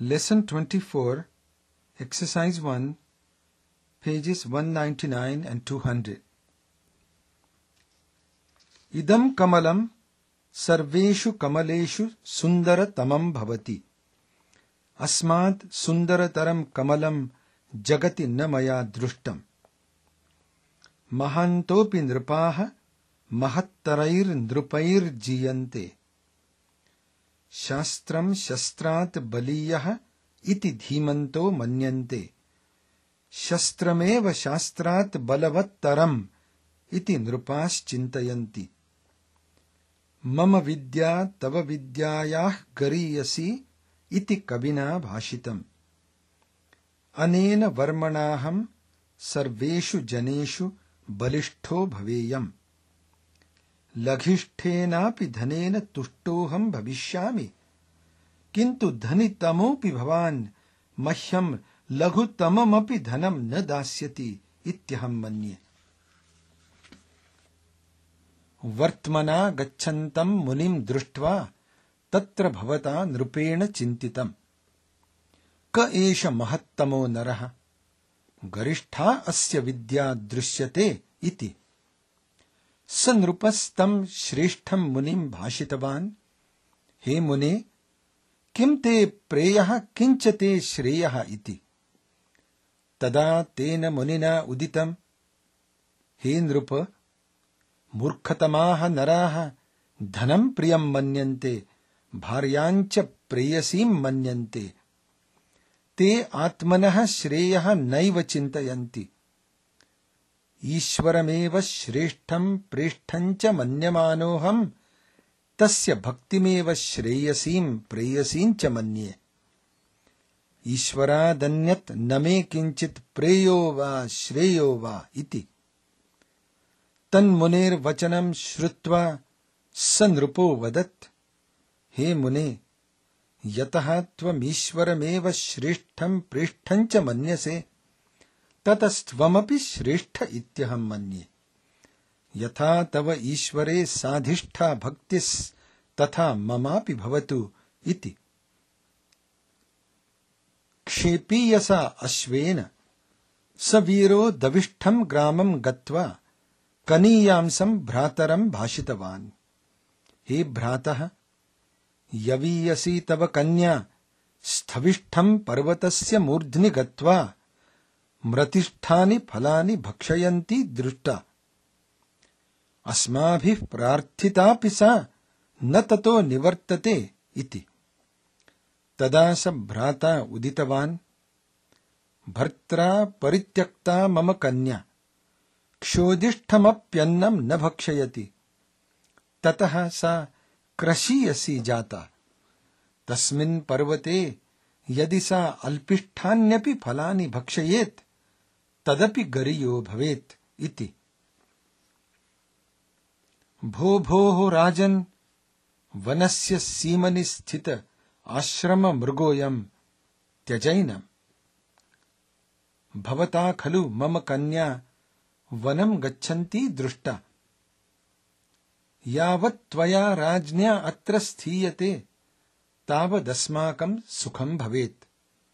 Lesson 24, Exercise 1, pages 199 and 200. Idam kamalam sarveshu kamaleshu sundaratamam bhavati. Asmad sundarataram kamalam jagati na maya drushtam. Mahantopi nripaha mahattarair nrupair jiyante. Shastram shastrat baliyah iti dhimanto manyante. Shastrameva shastrat balavattaram iti nrupas chintayanti. Mama vidya tava vidyayah gariyasi iti kabina bhashitam. Anena varmanaham sarveshu janeshu balishto bhaveyam. लघिष्ठेनापि धनेन तुष्टोऽहं भविष्यामि किन्तु धनितमोऽपि भवान् मह्यं लघुतममपि धनं न दास्यति इत्यहं मन्ये। वर्त्मना गच्छन्तं मुनिं दृष्ट्वा तत्र भवता नृपेण चिन्तितम् क एष महत्तमो नरः गरिष्ठा अस्य विद्या दृश्यते इति। स नृपस्तं श्रेष्ठं मुनिं भाषितवान् हे मुने किं ते प्रेयः किंच ते श्रेयः इति। तदा तेन मुनिना उदितं हे नृप मूर्खतमाः नराः धनं प्रियं मन्यन्ते भार्याञ्च प्रेयसीं मन्यन्ते ते आत्मनः श्रेयः नैव चिन्तयन्ति। ईश्वरमेव श्रेष्ठं प्रेष्ठं च मन्यमानोऽहं तस्य भक्तिमेव श्रेयसीं प्रेयसीं च मन्ये। ईश्वरादन्यत् न मे किंचित् प्रेयो वा श्रेयो वा इति। तन्मुनेर्वचनं श्रुत्वा स नृपो वदत् हे मुने यतः त्वमीश्वरमेव श्रेष्ठं प्रेष्ठं च मन्यसे ततस्त्वमपि श्रेष्ठ इत्यहं मन्ये। यथा तव ईश्वरे साधिष्ठा भक्तिस् तथा ममापि भवतु इति। क्षेपीयसा अश्वेन स वीरो दविष्ठं ग्रामं गत्वा कनीयांसं भ्रातरं भाषितवान् हे भ्रातः यवीयसी तव कन्या स्थविष्ठं पर्वतस्य मूर्ध्नि गत्वा मृतिष्ठानि फलानि भक्षयन्ति दृष्टा। अस्माभिः प्रार्थितापि सा न ततो निवर्तते इति। तदा स भ्राता उदितवान् भर्त्रा परित्यक्ता मम कन्या क्षोदिष्ठमप्यन्नं न भक्षयति। ततः सा कृशीयसी जाता। तस्मिन् पर्वते यदि सा अल्पिष्ठान्यपि फलानि भक्षयेत् तदपि गरियो भवेत् इति। भो भोः राजन् वनस्य सीमनि स्थित आश्रम मृगोऽयं त्यजैनम्। भवता खलु मम कन्या वनं गच्छन्ती दृष्टा। यावत् त्वया राज्ञा अत्र स्थीयते तावदस्माकं सुखं भवेत्।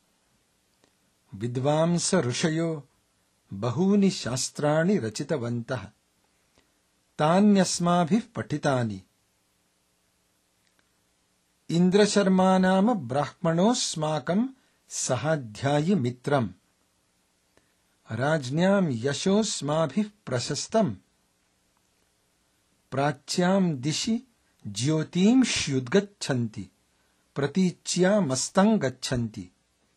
विद्वांस ऋषयो बहूनि शास्त्राणि रचितवन्तः तान्यस्माभिः पठितानि। इन्द्रशर्मा नाम ब्राह्मणोऽस्माकं सहाध्यायी मित्रम्। राज्ञां यशोऽस्माभिः प्रशस्तम्। प्राच्यां दिशि ज्योतिंष्युद्गच्छन्ति प्रतीच्यामस्तं गच्छन्ति।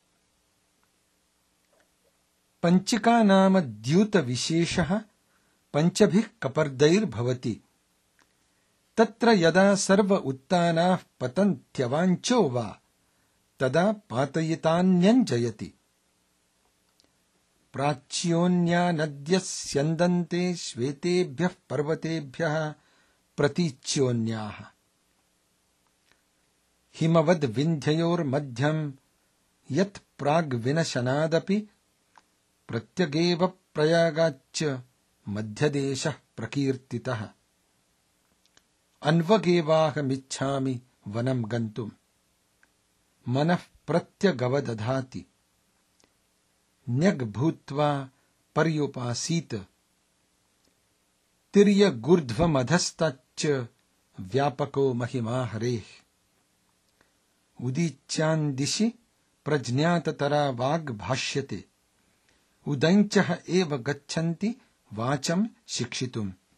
पंचिका नाम द्यूत विशेषः पंचभिः कपर्दैर्भवति। तत्र यदा सर्व उत्तानाः पतन्त्यवाञ्चो वा तदा पातयितान्यञ्जयति। प्राच्योऽन्या नद्यः स्यन्दन्ते श्वेतेभ्यः पर्वतेभ्यः प्रतीच्योऽन्याः। हिमवद् विन्ध्ययोर्मध्यं यत् प्राग्विनशनादपि प्रत्यगेव प्रयागाच्च मध्यदेशः प्रकीर्तितः। अन्वगेवाहमिच्छामि वनं गन्तुम्। मनः प्रत्यगवदधाति न्यग्भूत्वा पर्युपासीत तिर्यगूर्ध्वमधस्तच्च व्यापको महिमा हरेः उदीच्यान्दिशि प्रज्ञाततरा वाग् भाष्यते उदञ्चः एव गच्छन्ति वाचं शिक्षितुम्।